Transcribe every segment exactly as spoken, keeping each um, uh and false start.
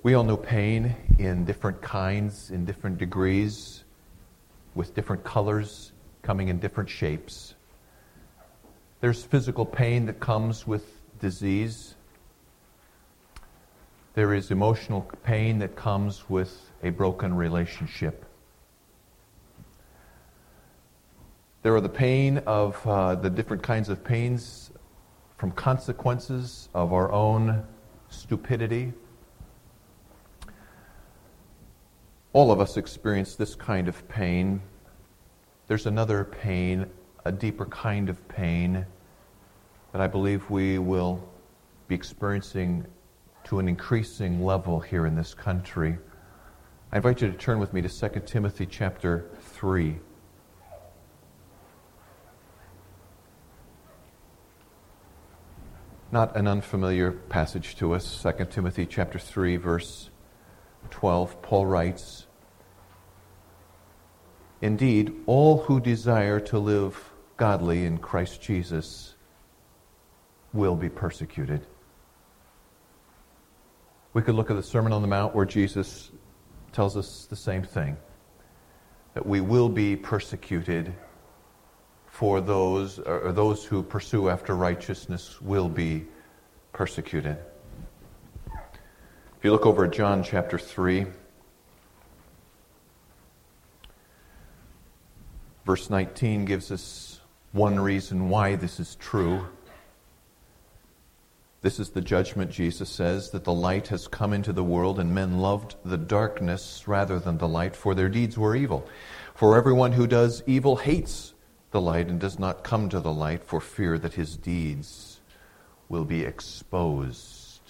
We all know pain in different kinds, in different degrees, with different colors, coming in different shapes. There's physical pain that comes with disease. There is emotional pain that comes with a broken relationship. There are the pain of uh, the different kinds of pains from consequences of our own stupidity. All of us experience this kind of pain. There's another pain, a deeper kind of pain, that I believe we will be experiencing to an increasing level here in this country. I invite you to turn with me to Second Timothy chapter three. Not an unfamiliar passage to us. Second Timothy chapter three, verse twelve, Paul writes, "Indeed, all who desire to live godly in Christ Jesus will be persecuted." We could look at the Sermon on the Mount where Jesus tells us the same thing, that we will be persecuted for those, or those who pursue after righteousness will be persecuted. If you look over at John chapter three, verse nineteen gives us one reason why this is true. This is the judgment, Jesus says, that the light has come into the world, and men loved the darkness rather than the light, for their deeds were evil. For everyone who does evil hates the light and does not come to the light for fear that his deeds will be exposed.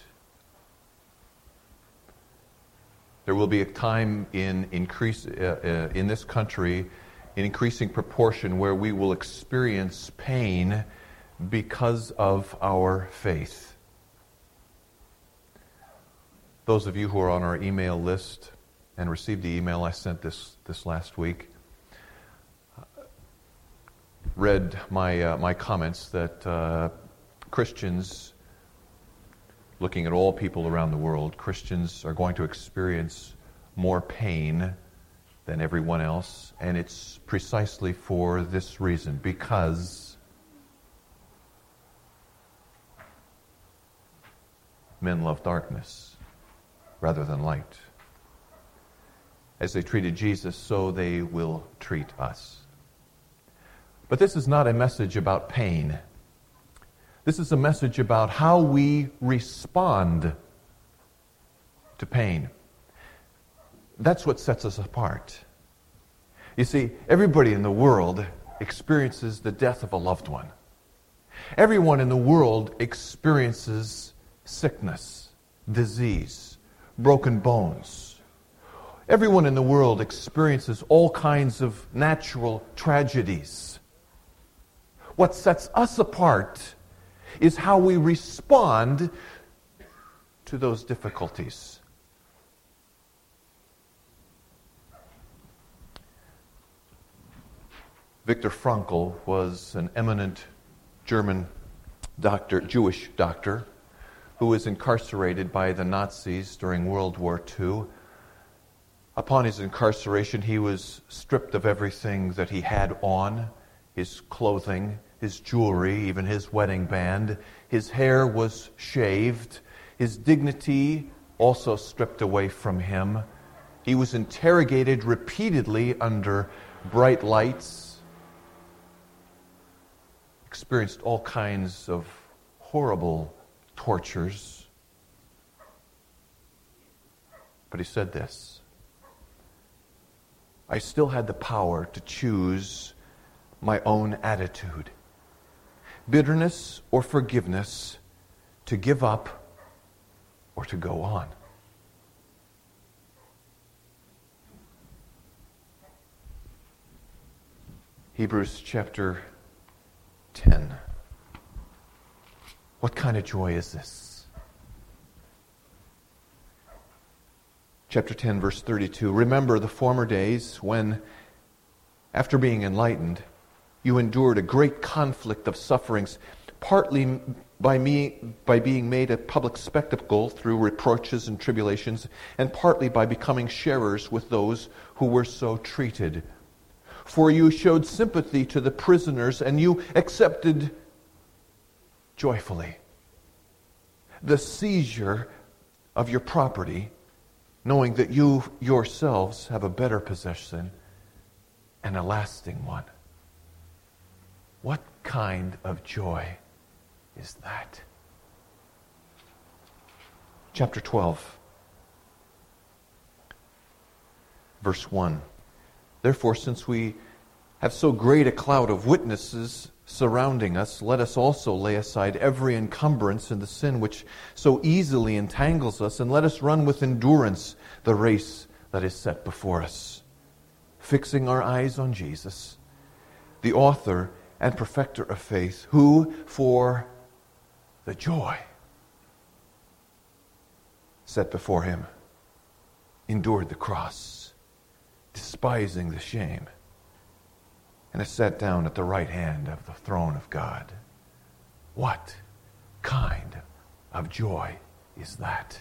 There will be a time in increase uh, uh, in this country, in increasing proportion, where we will experience pain because of our faith. Those of you who are on our email list and received the email I sent this, this last week, read my uh, my comments that uh, Christians, looking at all people around the world, Christians are going to experience more pain than everyone else, and it's precisely for this reason, because men love darkness rather than light. As they treated Jesus, so they will treat us. But this is not a message about pain. This is a message about how we respond to pain. That's what sets us apart. You see, everybody in the world experiences the death of a loved one. Everyone in the world experiences sickness, disease, broken bones. Everyone in the world experiences all kinds of natural tragedies. What sets us apart is how we respond to those difficulties. Viktor Frankl was an eminent German doctor, Jewish doctor, who was incarcerated by the Nazis during World War Two. Upon his incarceration, he was stripped of everything that he had on, his clothing, his jewelry, even his wedding band. His hair was shaved. His dignity also stripped away from him. He was interrogated repeatedly under bright lights, experienced all kinds of horrible tortures. But he said this: I still had the power to choose my own attitude, bitterness or forgiveness, to give up or to go on. Hebrews chapter ten. What kind of joy is this? Chapter ten, verse thirty-two. Remember the former days when, after being enlightened, you endured a great conflict of sufferings, partly by me by being made a public spectacle through reproaches and tribulations, and partly by becoming sharers with those who were so treated. For you showed sympathy to the prisoners, and you accepted joyfully the seizure of your property, knowing that you yourselves have a better possession and a lasting one. What kind of joy is that? Chapter twelve, verse one. Therefore, since we have so great a cloud of witnesses surrounding us, let us also lay aside every encumbrance and the sin which so easily entangles us, and let us run with endurance the race that is set before us, fixing our eyes on Jesus, the author and perfecter of faith, who for the joy set before him endured the cross, despising the shame, and is sat down at the right hand of the throne of God. What kind of joy is that?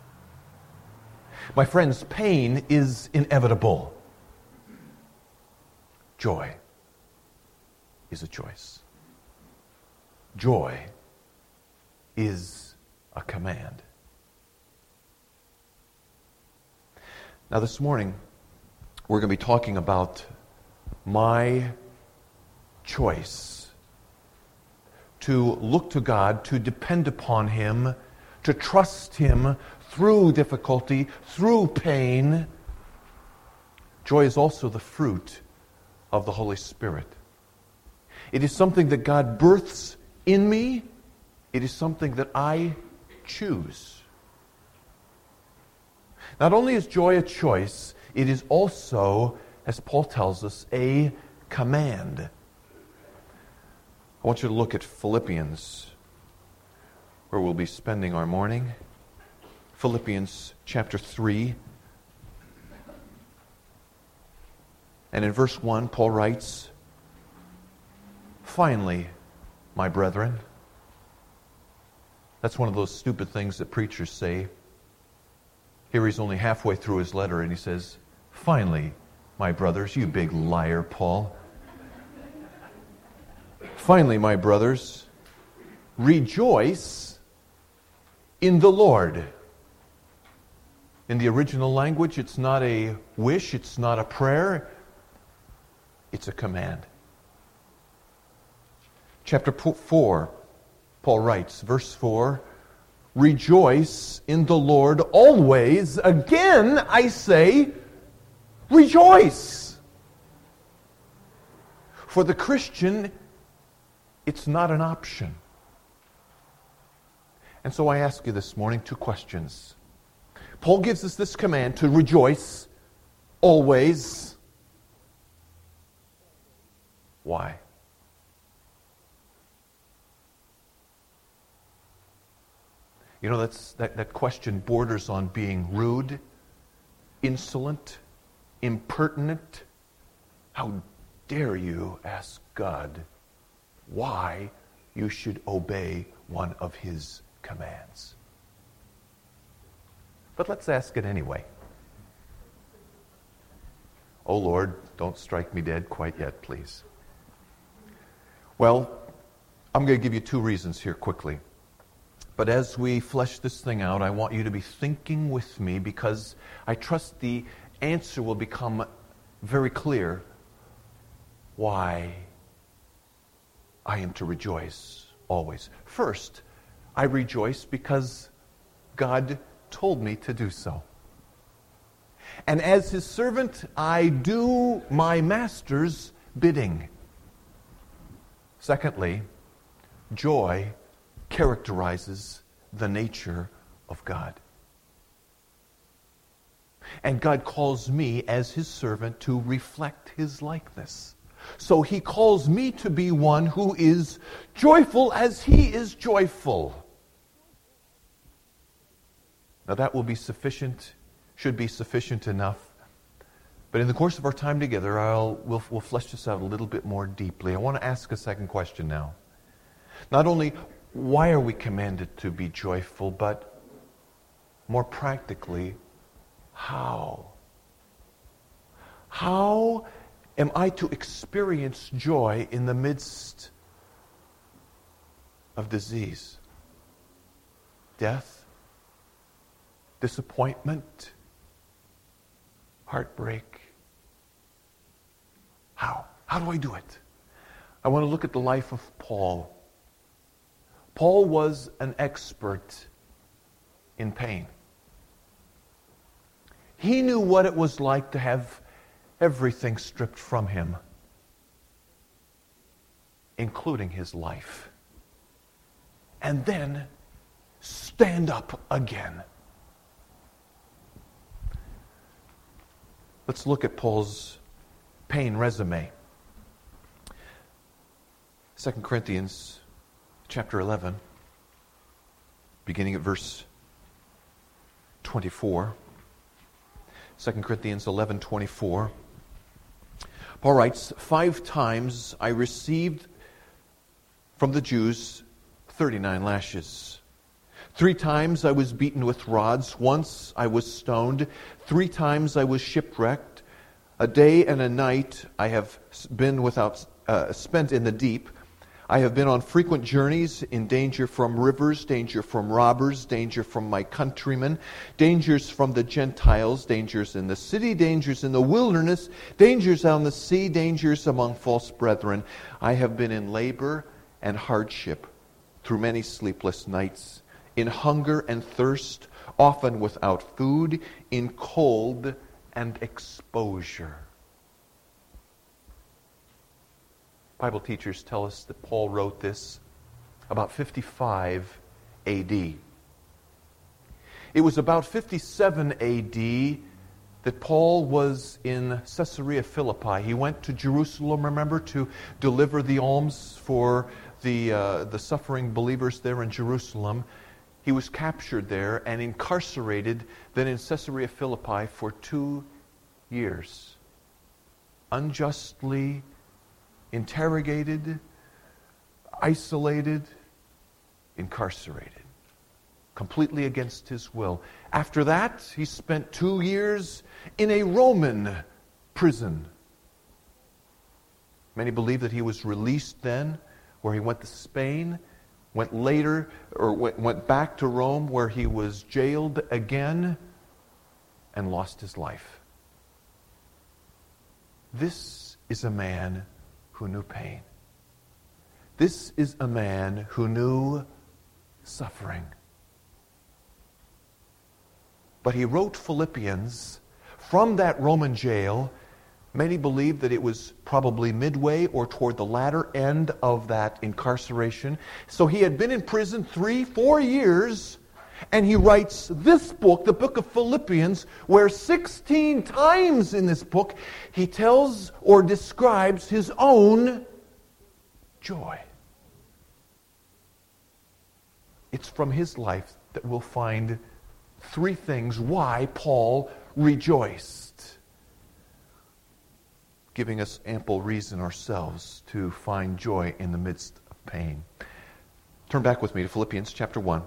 My friends, pain is inevitable. Joy is a choice. Joy is a command. Now this morning, we're going to be talking about my choice to look to God, to depend upon Him, to trust Him through difficulty, through pain. Joy is also the fruit of the Holy Spirit. It is something that God births in me. It is something that I choose. Not only is joy a choice, it is also, as Paul tells us, a command. I want you to look at Philippians, where we'll be spending our morning. Philippians chapter three. And in verse one, Paul writes, "Finally, my brethren." That's one of those stupid things that preachers say. Here he's only halfway through his letter and he says, "Finally, my brothers," you big liar, Paul. "Finally, my brothers, rejoice in the Lord." In the original language, it's not a wish, it's not a prayer, it's a command. Chapter four, Paul writes, verse four, "Rejoice in the Lord always. Again, I say, rejoice." For the Christian, it's not an option. And so I ask you this morning two questions. Paul gives us this command to rejoice always. Why? You know, that's, that, that question borders on being rude, insolent, impertinent. How dare you ask God why you should obey one of His commands? But let's ask it anyway. Oh Lord, don't strike me dead quite yet, please. Well, I'm going to give you two reasons here quickly. But as we flesh this thing out, I want you to be thinking with me, because I trust the answer will become very clear why I am to rejoice always. First, I rejoice because God told me to do so. And as His servant, I do my Master's bidding. Secondly, joy characterizes the nature of God. And God calls me as His servant to reflect His likeness. So He calls me to be one who is joyful as He is joyful. Now that will be sufficient, should be sufficient enough. But in the course of our time together, I'll we'll, we'll flesh this out a little bit more deeply. I want to ask a second question now. Not only why are we commanded to be joyful, but more practically, how? How am I to experience joy in the midst of disease, death, disappointment, heartbreak? How? How do I do it? I want to look at the life of Paul. Paul was an expert in pain. He knew what it was like to have everything stripped from him, including his life, and then stand up again. Let's look at Paul's pain resume. Second Corinthians chapter eleven, beginning at verse twenty-four. Second Corinthians eleven twenty-four. Paul writes, "Five times I received from the Jews thirty-nine lashes. Three times I was beaten with rods. Once I was stoned. Three times I was shipwrecked. A day and a night I have been without uh, spent in the deep. I have been on frequent journeys, in danger from rivers, danger from robbers, danger from my countrymen, dangers from the Gentiles, dangers in the city, dangers in the wilderness, dangers on the sea, dangers among false brethren. I have been in labor and hardship through many sleepless nights, in hunger and thirst, often without food, in cold and exposure." Bible teachers tell us that Paul wrote this about fifty-five A D. It was about fifty-seven A D that Paul was in Caesarea Philippi. He went to Jerusalem, remember, to deliver the alms for the, uh, the suffering believers there in Jerusalem. He was captured there and incarcerated then in Caesarea Philippi for two years. Unjustly interrogated, isolated, incarcerated, completely against his will. After that, he spent two years in a Roman prison. Many believe that he was released then, where he went to Spain, went later, or went back to Rome, where he was jailed again and lost his life. This is a man who knew pain. This is a man who knew suffering. But he wrote Philippians from that Roman jail. Many believe that it was probably midway or toward the latter end of that incarceration. So he had been in prison three, four years, and he writes this book, the book of Philippians, where sixteen times in this book he tells or describes his own joy. It's from his life that we'll find three things why Paul rejoiced, giving us ample reason ourselves to find joy in the midst of pain. Turn back with me to Philippians chapter one.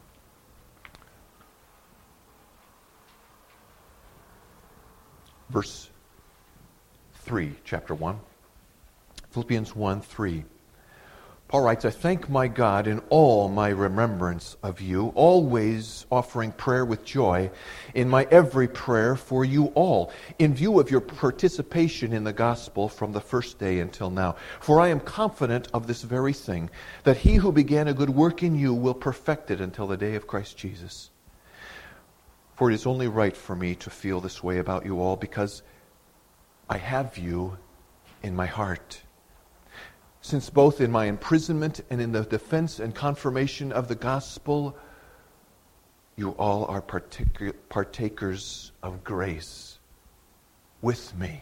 Verse three, chapter one. Philippians one, three. Paul writes, "I thank my God in all my remembrance of you, always offering prayer with joy in my every prayer for you all, in view of your participation in the gospel from the first day until now. For I am confident of this very thing, that he who began a good work in you will perfect it until the day of Christ Jesus. For it is only right for me to feel this way about you all, because I have you in my heart. Since both in my imprisonment and in the defense and confirmation of the gospel, you all are partic- partakers of grace with me."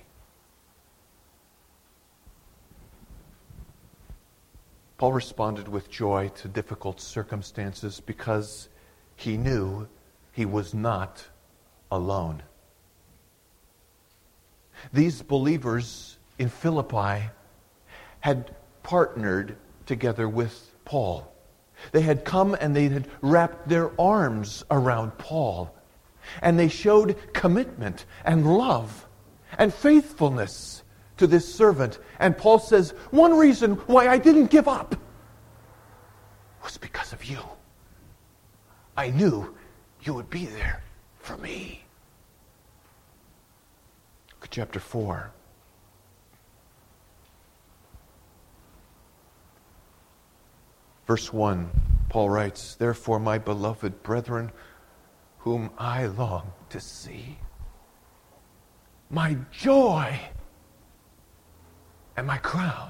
Paul responded with joy to difficult circumstances because he knew he was not alone. These believers in Philippi had partnered together with Paul. They had come and they had wrapped their arms around Paul. And they showed commitment and love and faithfulness to this servant. And Paul says, one reason why I didn't give up was because of you. I knew you would be there for me. Look at chapter four. Verse one, Paul writes, therefore, my beloved brethren, whom I long to see, my joy and my crown.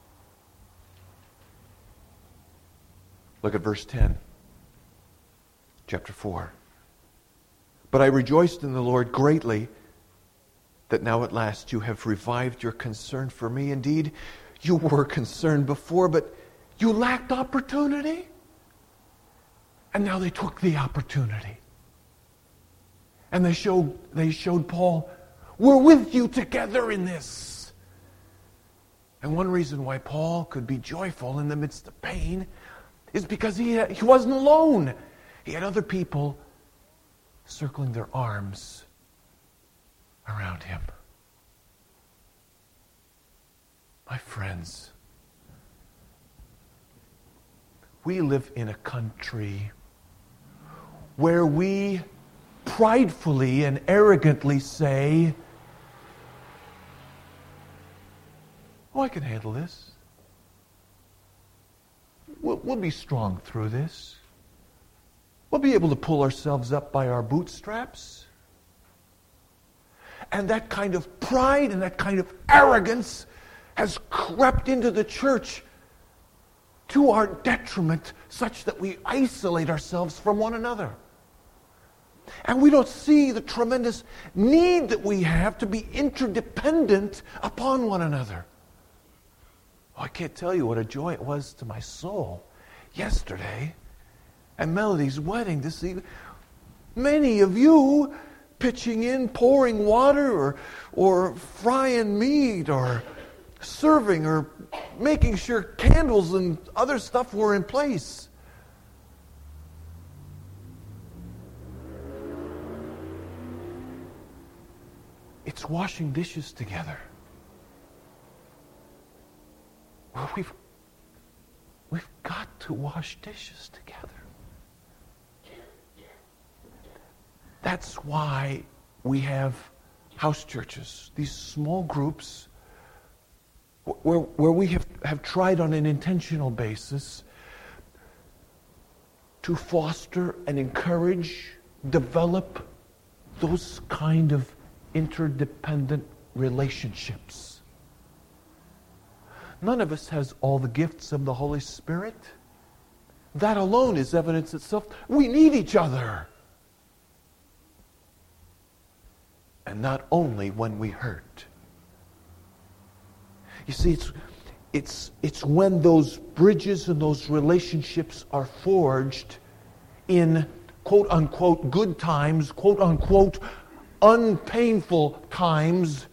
Look at verse ten, chapter four. But I rejoiced in the Lord greatly that now at last you have revived your concern for me. Indeed, you were concerned before, but you lacked opportunity. And now they took the opportunity. And they showed, they showed Paul, we're with you together in this. And one reason why Paul could be joyful in the midst of pain is because he, he wasn't alone. He had other people circling their arms around him. My friends, we live in a country where we pridefully and arrogantly say, oh, I can handle this. We'll, we'll be strong through this. We'll be able to pull ourselves up by our bootstraps. And that kind of pride and that kind of arrogance has crept into the church to our detriment, such that we isolate ourselves from one another. And we don't see the tremendous need that we have to be interdependent upon one another. Oh, I can't tell you what a joy it was to my soul yesterday at Melody's wedding to see many of you pitching in, pouring water, or, or frying meat, or serving, or making sure candles and other stuff were in place. It's washing dishes together. Well, we've, we've got to wash dishes together. That's why we have house churches, these small groups where, where we have, have tried on an intentional basis to foster and encourage, develop those kind of interdependent relationships. None of us has all the gifts of the Holy Spirit. That alone is evidence itself. We need each other. And not only when we hurt. You see, it's, it's, it's when those bridges and those relationships are forged in quote unquote good times, quote unquote unpainful times.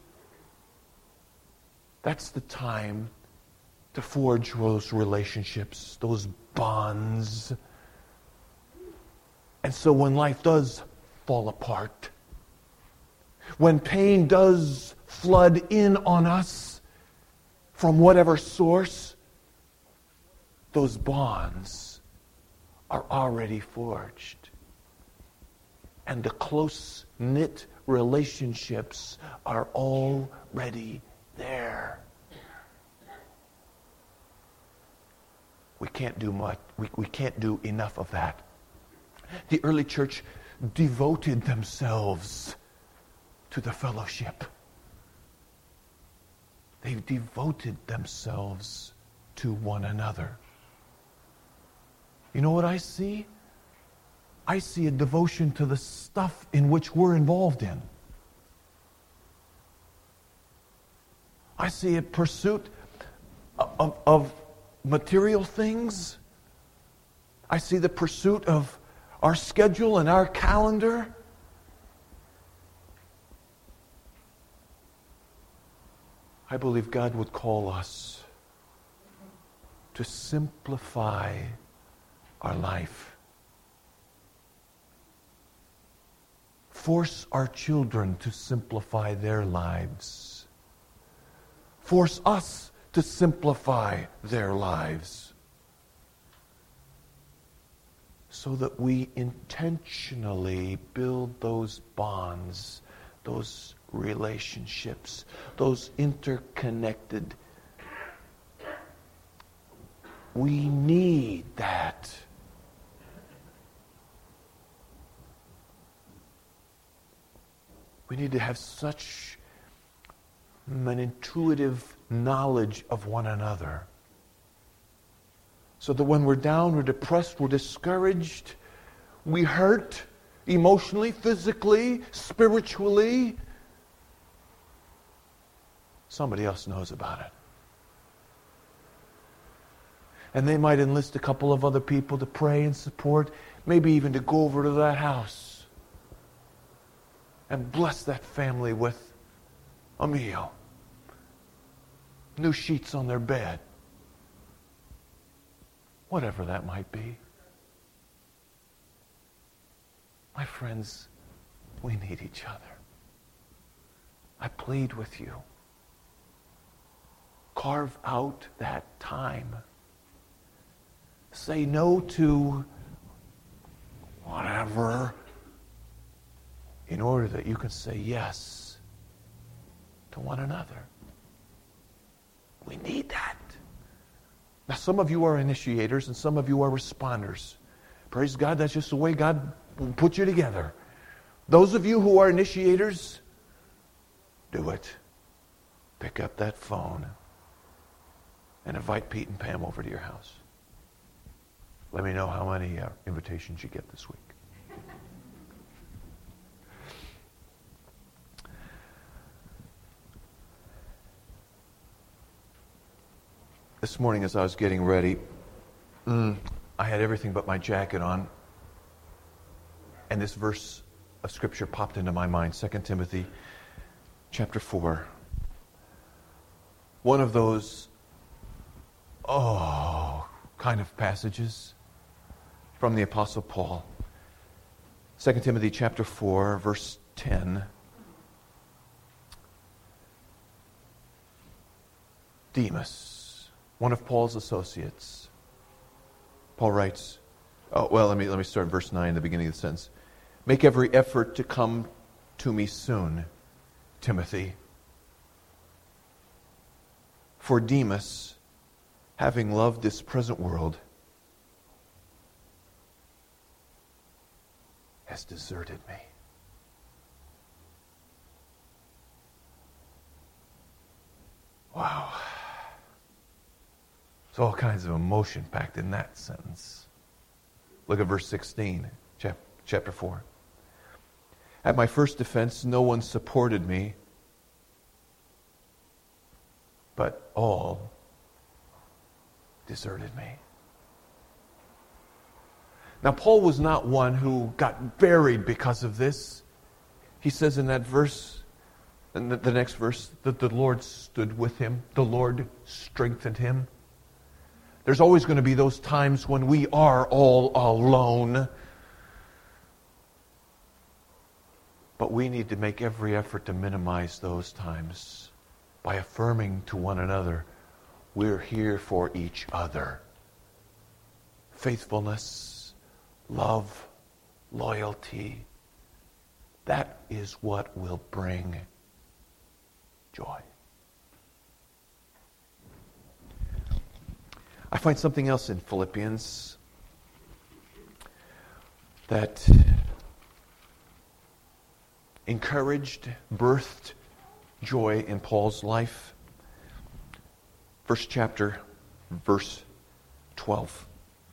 That's the time to forge those relationships, those bonds. And so when life does fall apart, when pain does flood in on us from whatever source, those bonds are already forged. And the close-knit relationships are already there. We can't do much. We, we can't do enough of that. The early church devoted themselves to the fellowship. They've devoted themselves to one another. You know what I see? I see a devotion to the stuff in which we're involved in. I see a pursuit of, of material things. I see the pursuit of our schedule and our calendar. I believe God would call us to simplify our life. Force our children to simplify their lives. Force us to simplify their lives, so that we intentionally build those bonds, those relationships, those interconnected. We need that. We need to have such an intuitive knowledge of one another, so that when we're down, we're depressed, we're discouraged, we hurt emotionally, physically, spiritually, somebody else knows about it. And they might enlist a couple of other people to pray and support, maybe even to go over to that house and bless that family with a meal, new sheets on their bed, whatever that might be. My friends, we need each other. I plead with you. Carve out that time. Say no to whatever in order that you can say yes to one another. We need that. Now, some of you are initiators and some of you are responders. Praise God, that's just the way God put you together. Those of you who are initiators, do it. Pick up that phone and invite Pete and Pam over to your house. Let me know how many uh, invitations you get this week. This morning as I was getting ready, mm, I had everything but my jacket on. And this verse of Scripture popped into my mind, Second Timothy chapter four. One of those, oh, kind of passages from the Apostle Paul. Second Timothy chapter four, verse ten. Demas, one of Paul's associates. Paul writes, oh, well, let me, let me start verse nine, the beginning of the sentence. Make every effort to come to me soon, Timothy. For Demas, having loved this present world, has deserted me. Wow. There's all kinds of emotion packed in that sentence. Look at verse sixteen, chapter four. At my first defense, no one supported me, but all deserted me. Now, Paul was not one who got buried because of this. He says in that verse, in the, the next verse, that the Lord stood with him. The Lord strengthened him. There's always going to be those times when we are all alone. But we need to make every effort to minimize those times by affirming to one another, we're here for each other. Faithfulness, love, loyalty, that is what will bring joy. I find something else in Philippians that encouraged, birthed joy in Paul's life. First chapter, verse twelve.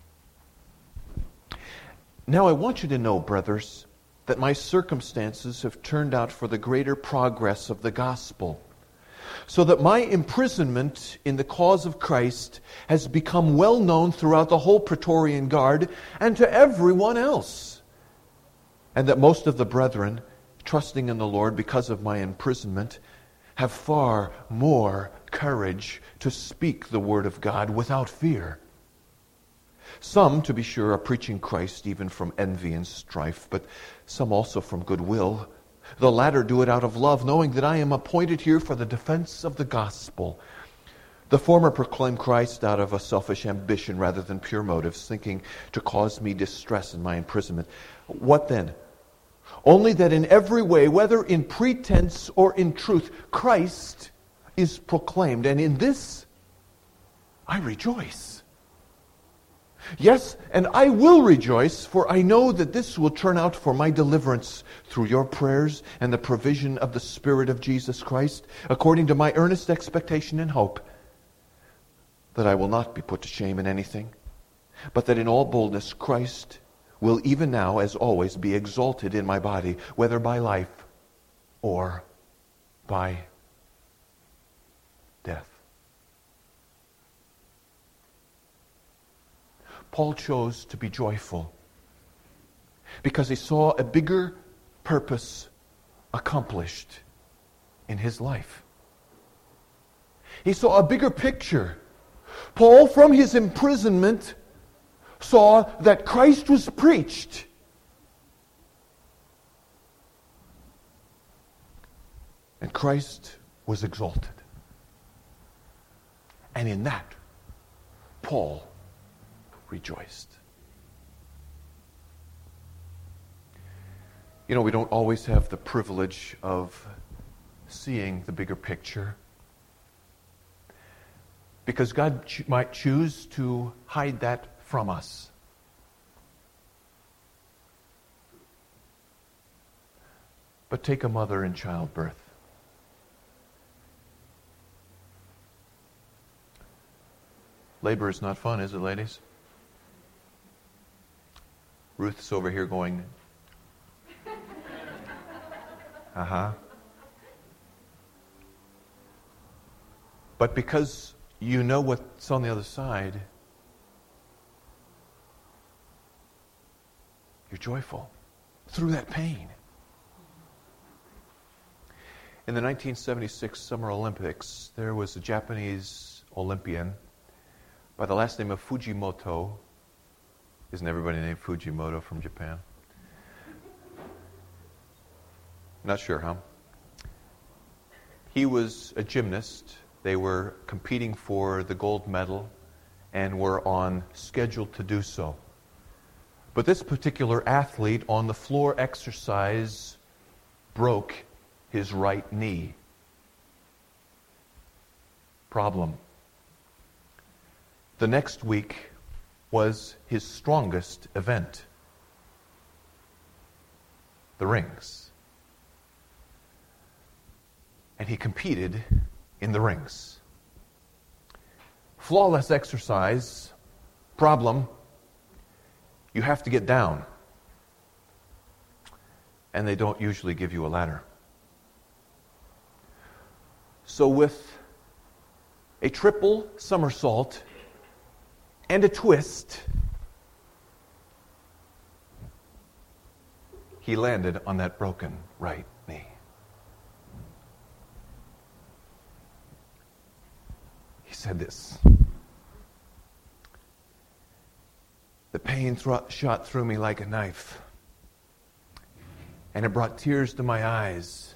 Now I want you to know, brothers, that my circumstances have turned out for the greater progress of the gospel, so that my imprisonment in the cause of Christ has become well known throughout the whole Praetorian Guard and to everyone else, and that most of the brethren, trusting in the Lord because of my imprisonment, have far more courage to speak the word of God without fear. Some, to be sure, are preaching Christ even from envy and strife, but some also from goodwill. The latter do it out of love, knowing that I am appointed here for the defense of the gospel. The former proclaim Christ out of a selfish ambition rather than pure motives, thinking to cause me distress in my imprisonment. What then? Only that in every way, whether in pretense or in truth, Christ is proclaimed, and in this I rejoice. Yes, and I will rejoice, for I know that this will turn out for my deliverance through your prayers and the provision of the Spirit of Jesus Christ, according to my earnest expectation and hope, that I will not be put to shame in anything, but that in all boldness Christ will even now, as always, be exalted in my body, whether by life or by death. Paul chose to be joyful because he saw a bigger purpose accomplished in his life. He saw a bigger picture. Paul, from his imprisonment, saw that Christ was preached. And Christ was exalted. And in that, Paul rejoiced. You know, we don't always have the privilege of seeing the bigger picture, because God ch- might choose to hide that from us. But take a mother in childbirth. Labor is not fun, is it, ladies? Ruth's over here going, uh-huh. But because you know what's on the other side, you're joyful through that pain. In the nineteen seventy-six Summer Olympics, there was a Japanese Olympian by the last name of Fujimoto. Isn't everybody named Fujimoto from Japan? Not sure, huh? He was a gymnast. They were competing for the gold medal and were on schedule to do so. But this particular athlete on the floor exercise broke his right knee. Problem. The next week was his strongest event, the rings. And he competed in the rings. Flawless exercise. Problem, you have to get down. And they don't usually give you a ladder. So with a triple somersault and a twist, he landed on that broken right knee. He said this: the pain thro- shot through me like a knife, and it brought tears to my eyes.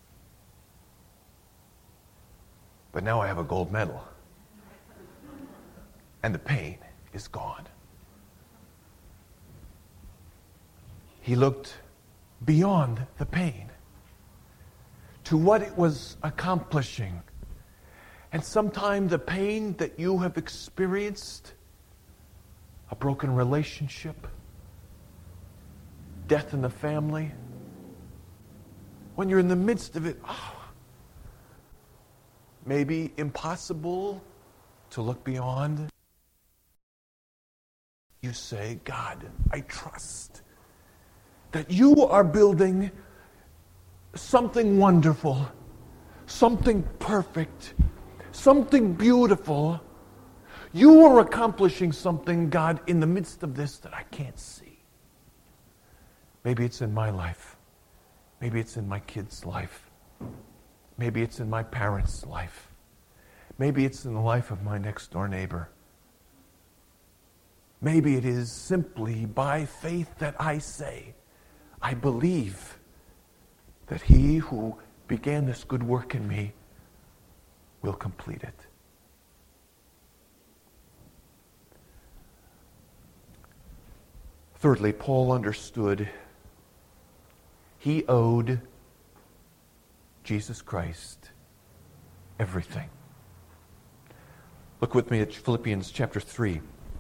But now I have a gold medal, and the pain is gone. He looked beyond the pain to what it was accomplishing. And sometime the pain that you have experienced, a broken relationship, death in the family, when you're in the midst of it, oh, maybe impossible to look beyond, you say, God, I trust that you are building something wonderful, something perfect, something beautiful. You are accomplishing something, God, in the midst of this that I can't see. Maybe it's in my life. Maybe it's in my kid's life. Maybe it's in my parents' life. Maybe it's in the life of my next door neighbor. Maybe it is simply by faith that I say, I believe that he who began this good work in me will complete it. Thirdly, Paul understood he owed Jesus Christ everything. Look with me at Philippians chapter three.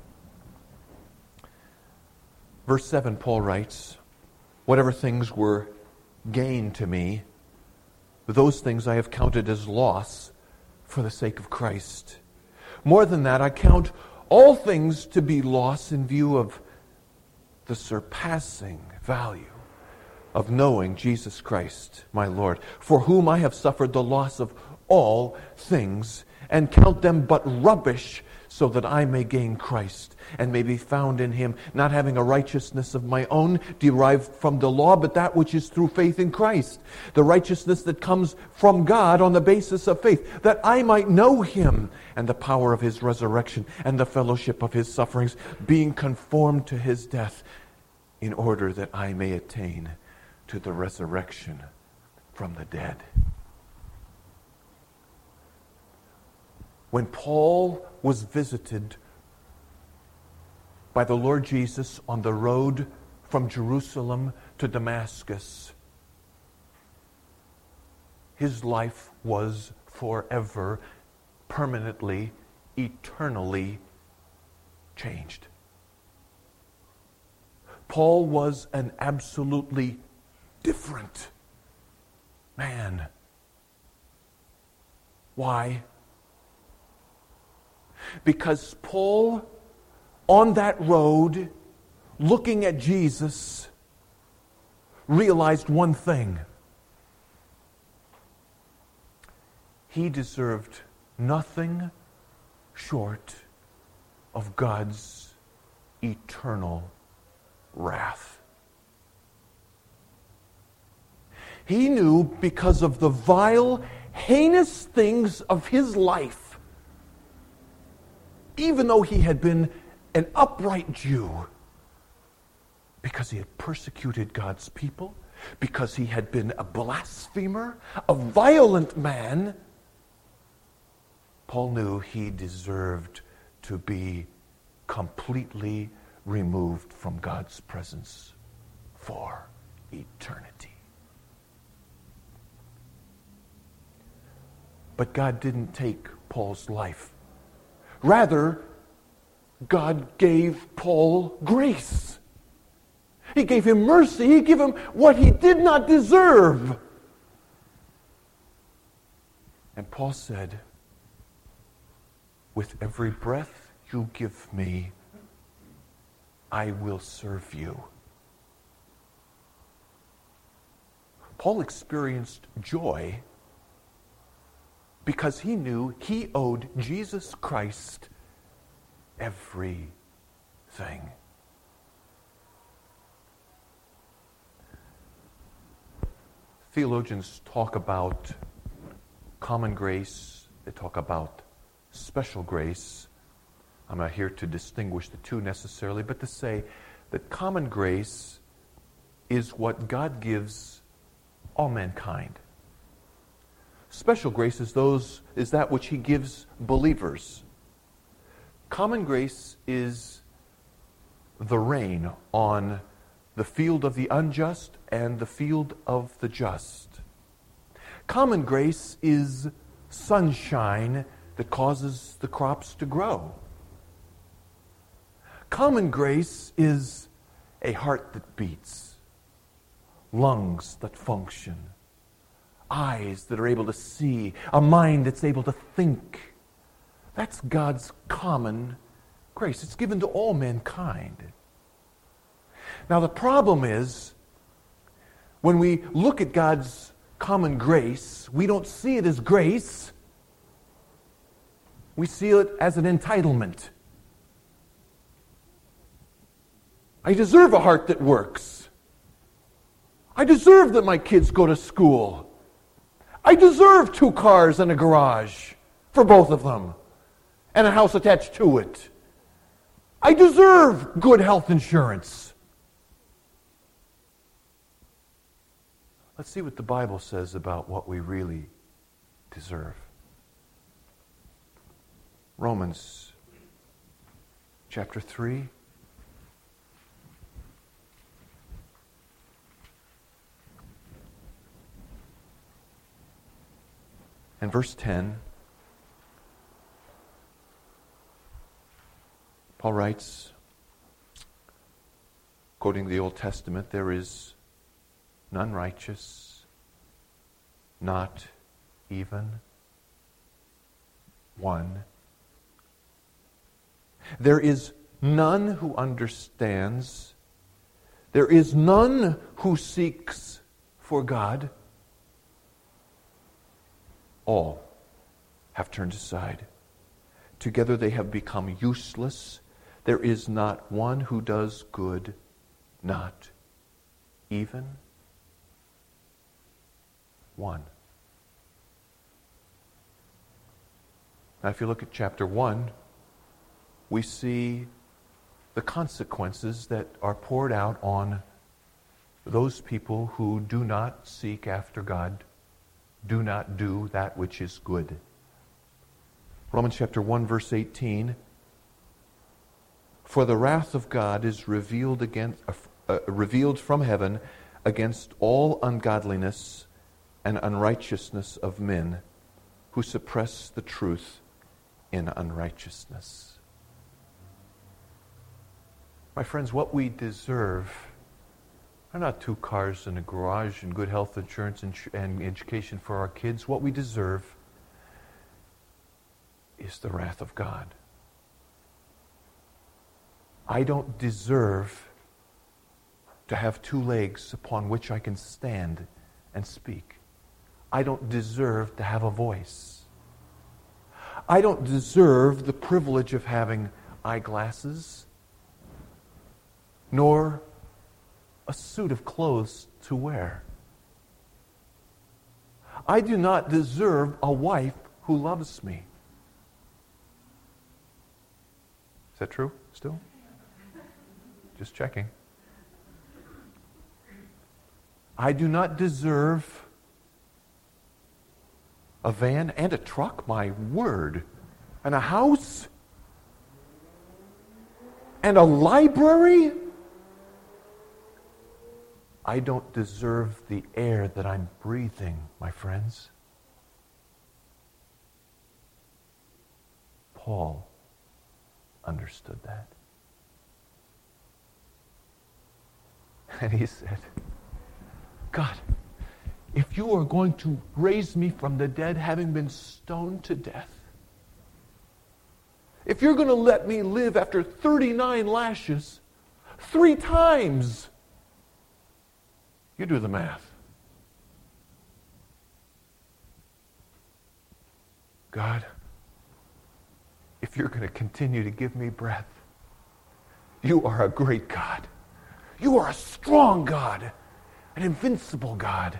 Verse seven, Paul writes, whatever things were gain to me, those things I have counted as loss for the sake of Christ. More than that, I count all things to be loss in view of the surpassing value of knowing Jesus Christ, my Lord, for whom I have suffered the loss of all things, and count them but rubbish, so that I may gain Christ, and may be found in him, not having a righteousness of my own derived from the law, but that which is through faith in Christ, the righteousness that comes from God on the basis of faith, that I might know him, and the power of his resurrection, and the fellowship of his sufferings, being conformed to his death, in order that I may attain to the resurrection from the dead. When Paul was visited by the Lord Jesus on the road from Jerusalem to Damascus, his life was forever, permanently, eternally changed. Paul was an absolutely different man. Why? Because Paul, on that road, looking at Jesus, realized one thing. He deserved nothing short of God's eternal wrath. He knew, because of the vile, heinous things of his life, even though he had been an upright Jew, because he had persecuted God's people, because he had been a blasphemer, a violent man, Paul knew he deserved to be completely removed from God's presence for eternity. But God didn't take Paul's life. Rather, God gave Paul grace. He gave him mercy. He gave him what he did not deserve. And Paul said, with every breath you give me, I will serve you. Paul experienced joy because he knew he owed Jesus Christ everything. Theologians talk about common grace. They talk about special grace. I'm not here to distinguish the two necessarily, but to say that common grace is what God gives all mankind. Special grace is those is that which he gives believers. Common grace is the rain on the field of the unjust and the field of the just. Common grace is sunshine that causes the crops to grow. Common grace is a heart that beats, lungs that function, eyes that are able to see, a mind that's able to think. That's God's common grace. It's given to all mankind. Now the problem is, when we look at God's common grace, we don't see it as grace. We see it as an entitlement. I deserve a heart that works. I deserve that my kids go to school. I deserve two cars and a garage. for both of them and a house attached to it. I deserve good health insurance. Let's see what the Bible says about what we really deserve. Romans chapter three. And verse ten. Paul writes, quoting the Old Testament, there is none righteous, not even one. There is none who understands. There is none who seeks for God. All have turned aside. Together they have become useless. There is not one who does good, not even one. Now, if you look at chapter one, we see the consequences that are poured out on those people who do not seek after God, do not do that which is good. Romans chapter one, verse eighteen, for the wrath of God is revealed against, uh, uh, revealed from heaven against all ungodliness and unrighteousness of men who suppress the truth in unrighteousness. My friends, what we deserve are not two cars and a garage and good health insurance and, and education for our kids. What we deserve is the wrath of God. I don't deserve to have two legs upon which I can stand and speak. I don't deserve to have a voice. I don't deserve the privilege of having eyeglasses, nor a suit of clothes to wear. I do not deserve a wife who loves me. Is that true still? Just checking. I do not deserve a van and a truck, my word, and a house, and a library. I don't deserve the air that I'm breathing, my friends. Paul understood that. And he said, God, if you are going to raise me from the dead, having been stoned to death, if you're going to let me live after thirty-nine lashes, three times, you do the math. God, if you're going to continue to give me breath, you are a great God. You are a strong God, an invincible God.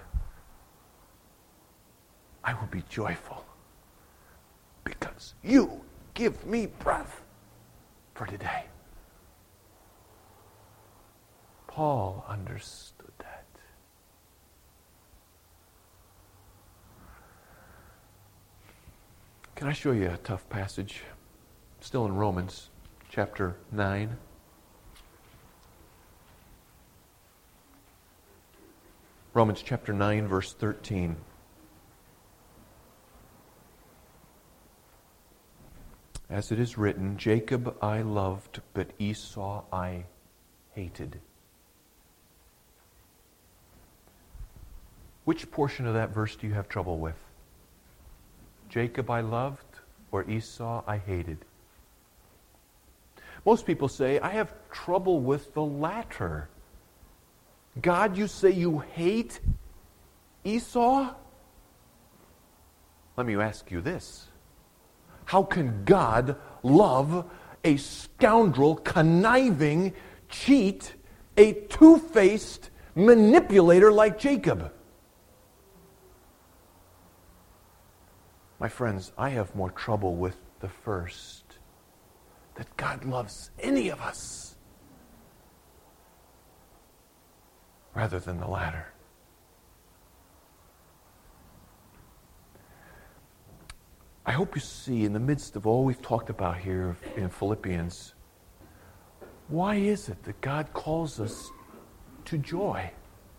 I will be joyful because you give me breath for today. Paul understood that. Can I show you a tough passage? Still in Romans chapter nine. Romans chapter nine, verse thirteen. As it is written, Jacob I loved, but Esau I hated. Which portion of that verse do you have trouble with? Jacob I loved, or Esau I hated? Most people say, I have trouble with the latter. God, you say you hate Esau? Let me ask you this. How can God love a scoundrel, conniving, cheat, a two-faced manipulator like Jacob? My friends, I have more trouble with the first, that God loves any of us, rather than the latter. I hope you see, in the midst of all we've talked about here in Philippians, why is it that God calls us to joy?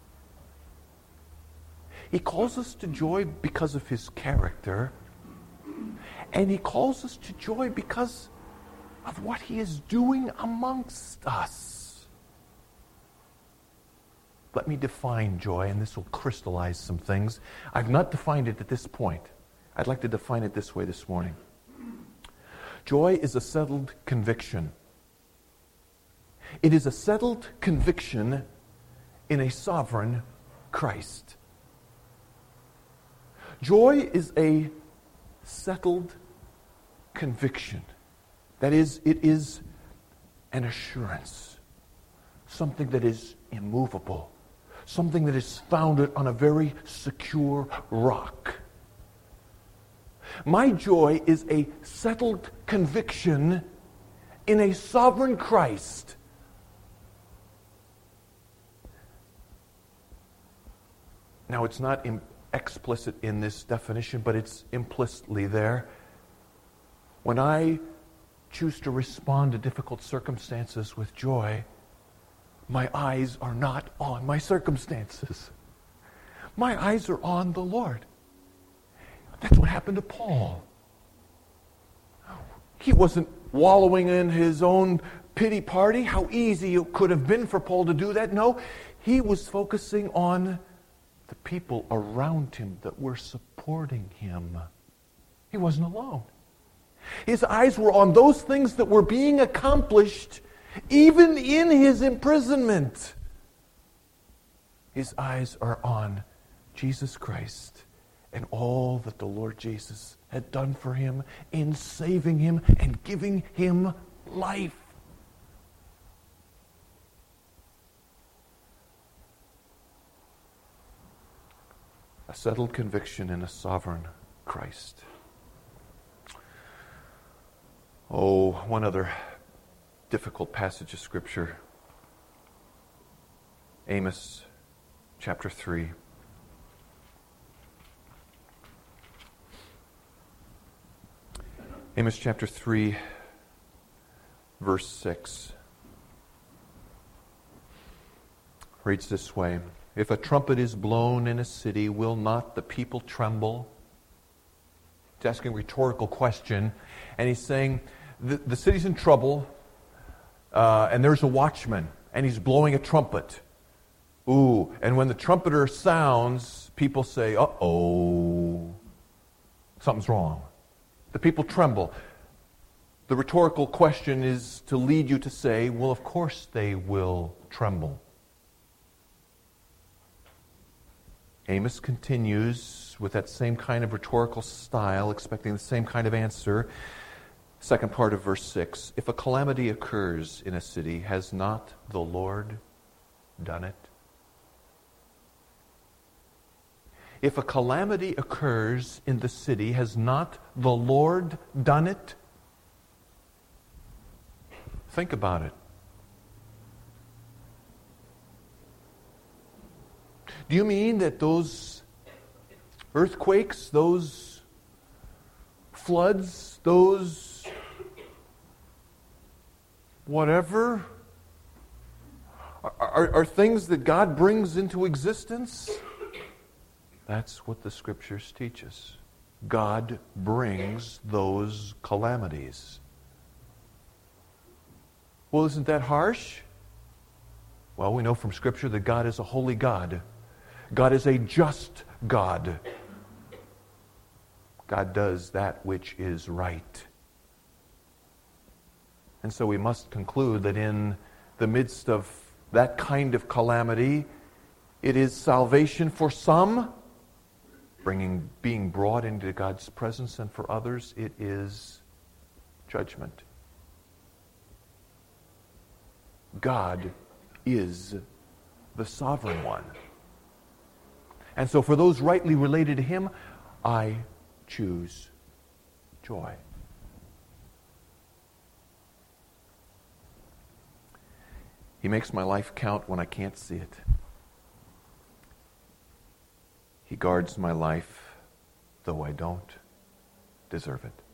He calls us to joy because of His character, and He calls us to joy because of what He is doing amongst us. Let me define joy, and this will crystallize some things. I've not defined it at this point. I'd like to define it this way this morning. Joy is a settled conviction. It is a settled conviction in a sovereign Christ. Joy is a settled conviction. That is, it is an assurance, something that is immovable, something that is founded on a very secure rock. My joy is a settled conviction in a sovereign Christ. Now, it's not im- explicit in this definition, but it's implicitly there. When I choose to respond to difficult circumstances with joy, my eyes are not on my circumstances. My eyes are on the Lord. That's what happened to Paul. He wasn't wallowing in his own pity party. How easy it could have been for Paul to do that. No, he was focusing on the people around him that were supporting him. He wasn't alone. His eyes were on those things that were being accomplished even in his imprisonment. His eyes are on Jesus Christ and all that the Lord Jesus had done for him in saving him and giving him life. A settled conviction in a sovereign Christ. Oh, one other difficult passage of Scripture. Amos chapter three. Amos chapter three, verse six. Reads this way. If a trumpet is blown in a city, will not the people tremble? He's asking a rhetorical question, and he's saying, the, the city's in trouble, uh, and there's a watchman, and he's blowing a trumpet. Ooh, and when the trumpeter sounds, people say, uh-oh, something's wrong. The people tremble. The rhetorical question is to lead you to say, well, of course they will tremble. Amos continues with that same kind of rhetorical style, expecting the same kind of answer. Second part of verse six. If a calamity occurs in a city, has not the Lord done it? If a calamity occurs in the city, has not the Lord done it? Think about it. Do you mean that those earthquakes, those floods, those whatever, are, are, are things that God brings into existence? That's what the Scriptures teach us. God brings those calamities. Well, isn't that harsh? Well, we know from Scripture that God is a holy God. God is a just God. God does that which is right. And so we must conclude that in the midst of that kind of calamity, it is salvation for some, bringing, being brought into God's presence, and for others it is judgment. God is the sovereign one. And so for those rightly related to Him, I choose joy. He makes my life count when I can't see it. He guards my life, though I don't deserve it.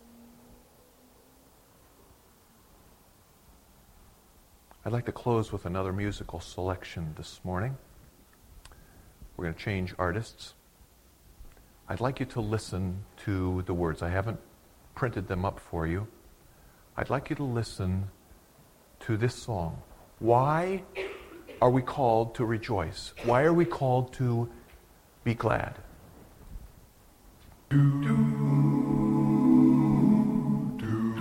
I'd like to close with another musical selection this morning. We're going to change artists. I'd like you to listen to the words. I haven't printed them up for you. I'd like you to listen to this song. Why are we called to rejoice? Why are we called to be glad? Do, do, do,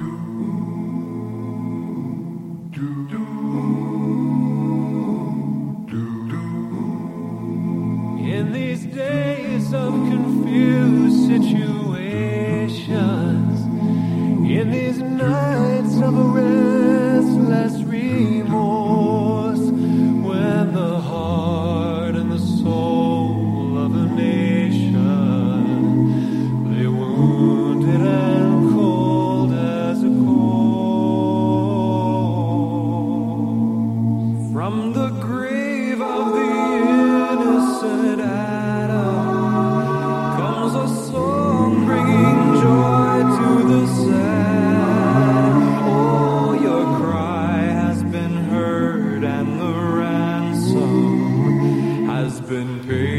do, do, do, do. In these days of confused situations, in these nights of a restless remorse, when the heart and the soul of a nation lay wounded and cold as a corpse, from the grave of the innocent Adam comes a song bringing joy to the sad. Oh, your cry has been heard and the ransom has been paid.